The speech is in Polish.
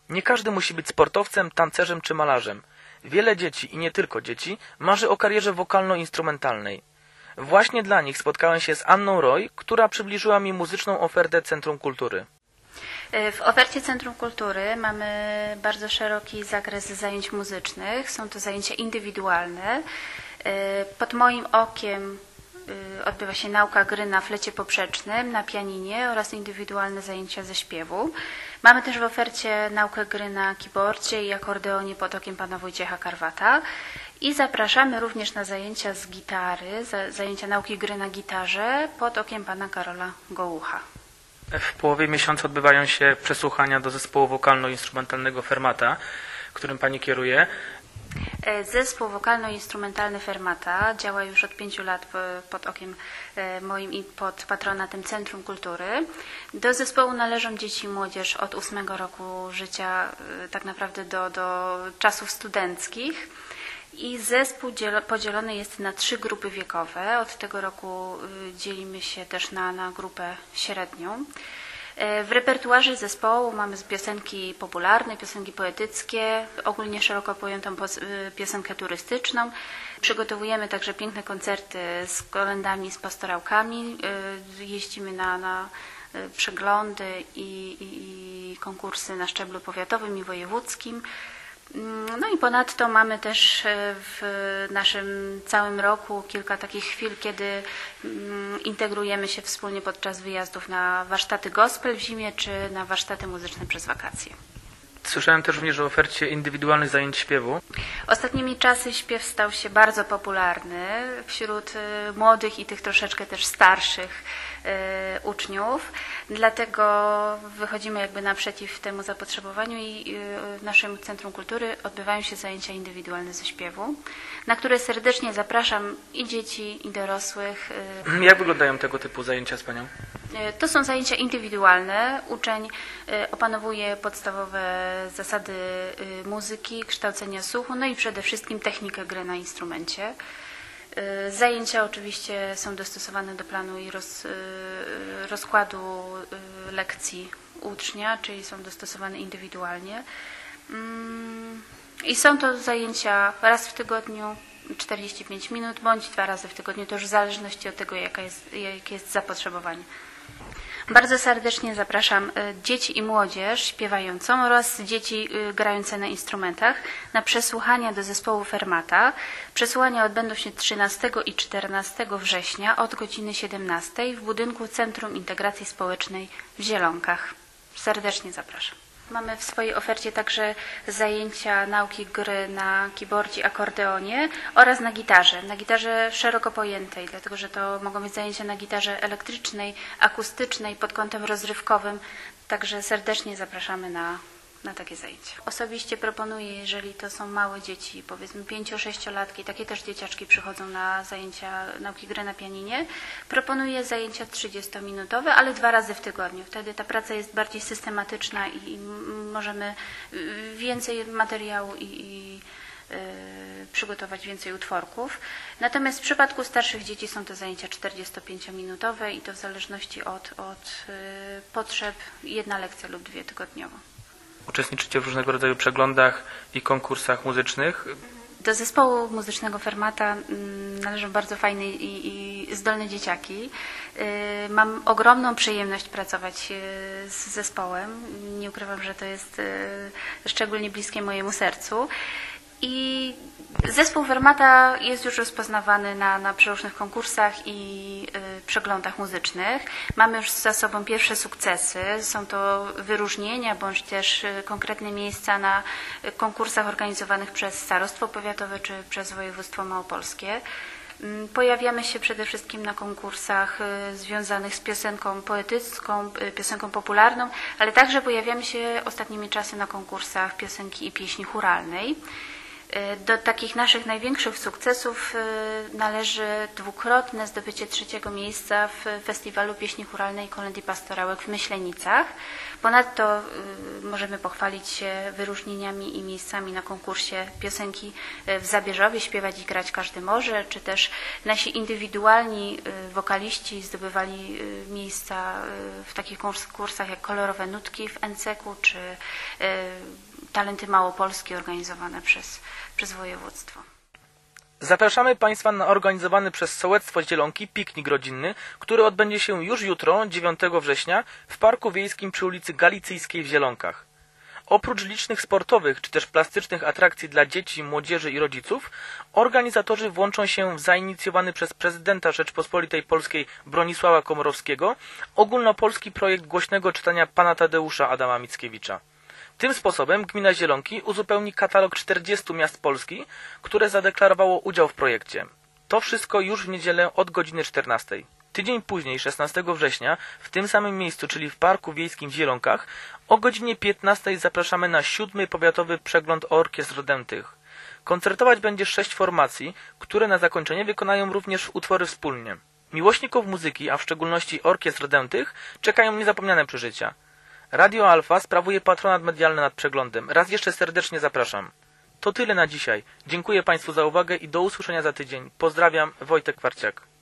Nie każdy musi być sportowcem, tancerzem czy malarzem. Wiele dzieci, i nie tylko dzieci, marzy o karierze wokalno-instrumentalnej. Właśnie dla nich spotkałem się z Anną Roy, która przybliżyła mi muzyczną ofertę Centrum Kultury. W ofercie Centrum Kultury mamy bardzo szeroki zakres zajęć muzycznych. Są to zajęcia indywidualne. Pod moim okiem odbywa się nauka gry na flecie poprzecznym, na pianinie oraz indywidualne zajęcia ze śpiewu. Mamy też w ofercie naukę gry na keyboardzie i akordeonie pod okiem pana Wojciecha Karwata. I zapraszamy również na zajęcia z gitary, zajęcia nauki gry na gitarze pod okiem pana Karola Gołucha. W połowie miesiąca odbywają się przesłuchania do zespołu wokalno-instrumentalnego Fermata, którym pani kieruje. Zespół wokalno-instrumentalny Fermata działa już od 5 lat pod okiem moim i pod patronatem Centrum Kultury. Do zespołu należą dzieci i młodzież od 8 roku życia, tak naprawdę do czasów studenckich. I zespół podzielony jest na 3 grupy wiekowe. Od tego roku dzielimy się też na grupę średnią. W repertuarze zespołu mamy piosenki popularne, piosenki poetyckie, ogólnie szeroko pojętą piosenkę turystyczną. Przygotowujemy także piękne koncerty z kolędami, z pastorałkami. Jeździmy na przeglądy i konkursy na szczeblu powiatowym i wojewódzkim. No i ponadto mamy też w naszym całym roku kilka takich chwil, kiedy integrujemy się wspólnie podczas wyjazdów na warsztaty gospel w zimie czy na warsztaty muzyczne przez wakacje. Słyszałem też również o ofercie indywidualnych zajęć śpiewu. Ostatnimi czasy śpiew stał się bardzo popularny wśród młodych i tych troszeczkę też starszych uczniów. Dlatego wychodzimy jakby naprzeciw temu zapotrzebowaniu i w naszym Centrum Kultury odbywają się zajęcia indywidualne ze śpiewu, na które serdecznie zapraszam i dzieci, i dorosłych. Jak wyglądają tego typu zajęcia z panią? To są zajęcia indywidualne. Uczeń opanowuje podstawowe zasady muzyki, kształcenia słuchu, no i przede wszystkim technikę gry na instrumencie. Zajęcia oczywiście są dostosowane do planu i rozkładu lekcji ucznia, czyli są dostosowane indywidualnie. I są to zajęcia raz w tygodniu, 45 minut, bądź 2 razy w tygodniu, to już w zależności od tego, jakie jest zapotrzebowanie. Bardzo serdecznie zapraszam dzieci i młodzież śpiewającą oraz dzieci grające na instrumentach na przesłuchania do zespołu Fermata. Przesłuchania odbędą się 13 i 14 września od godziny 17 w budynku Centrum Integracji Społecznej w Zielonkach. Serdecznie zapraszam. Mamy w swojej ofercie także zajęcia nauki gry na keyboardzie, akordeonie oraz na gitarze. Na gitarze szeroko pojętej, dlatego że to mogą być zajęcia na gitarze elektrycznej, akustycznej, pod kątem rozrywkowym. Także serdecznie zapraszamy na takie zajęcia. Osobiście proponuję, jeżeli to są małe dzieci, powiedzmy 5-6-latki, takie też dzieciaczki przychodzą na zajęcia nauki gry na pianinie, proponuję zajęcia 30-minutowe, ale 2 razy w tygodniu. Wtedy ta praca jest bardziej systematyczna i możemy więcej materiału i przygotować więcej utworków. Natomiast w przypadku starszych dzieci są to zajęcia 45-minutowe i to w zależności od potrzeb 1 lekcja lub 2 tygodniowo. Uczestniczycie w różnego rodzaju przeglądach i konkursach muzycznych. Do zespołu muzycznego Fermata należą bardzo fajne i zdolne dzieciaki. Mam ogromną przyjemność pracować z zespołem. Nie ukrywam, że to jest szczególnie bliskie mojemu sercu. I zespół Fermata jest już rozpoznawany na przeróżnych konkursach i przeglądach muzycznych. Mamy już za sobą pierwsze sukcesy. Są to wyróżnienia bądź też konkretne miejsca na konkursach organizowanych przez Starostwo Powiatowe czy przez Województwo Małopolskie. Pojawiamy się przede wszystkim na konkursach związanych z piosenką poetycką, piosenką popularną, ale także pojawiamy się ostatnimi czasy na konkursach piosenki i pieśni chóralnej. Do takich naszych największych sukcesów należy dwukrotne zdobycie 3. miejsca w Festiwalu Pieśni Chóralnej i Kolęd i Pastorałek w Myślenicach. Ponadto możemy pochwalić się wyróżnieniami i miejscami na konkursie piosenki w Zabierzowie Śpiewać i grać każdy może, czy też nasi indywidualni wokaliści zdobywali miejsca w takich konkursach jak Kolorowe Nutki w NCK-u, czy Talenty Małopolskie organizowane przez województwo. Zapraszamy Państwa na organizowany przez Sołectwo Zielonki piknik rodzinny, który odbędzie się już jutro, 9 września, w Parku Wiejskim przy ulicy Galicyjskiej w Zielonkach. Oprócz licznych sportowych czy też plastycznych atrakcji dla dzieci, młodzieży i rodziców, organizatorzy włączą się w zainicjowany przez prezydenta Rzeczpospolitej Polskiej Bronisława Komorowskiego ogólnopolski projekt głośnego czytania pana Tadeusza Adama Mickiewicza. Tym sposobem gmina Zielonki uzupełni katalog 40 miast Polski, które zadeklarowało udział w projekcie. To wszystko już w niedzielę od godziny 14. Tydzień później, 16 września, w tym samym miejscu, czyli w Parku Wiejskim w Zielonkach, o godzinie 15 zapraszamy na 7. Powiatowy Przegląd Orkiestr Dętych. Koncertować będzie 6 formacji, które na zakończenie wykonają również utwory wspólnie. Miłośników muzyki, a w szczególności orkiestr dętych, czekają niezapomniane przeżycia. Radio Alfa sprawuje patronat medialny nad przeglądem. Raz jeszcze serdecznie zapraszam. To tyle na dzisiaj. Dziękuję Państwu za uwagę i do usłyszenia za tydzień. Pozdrawiam, Wojtek Kwarciak.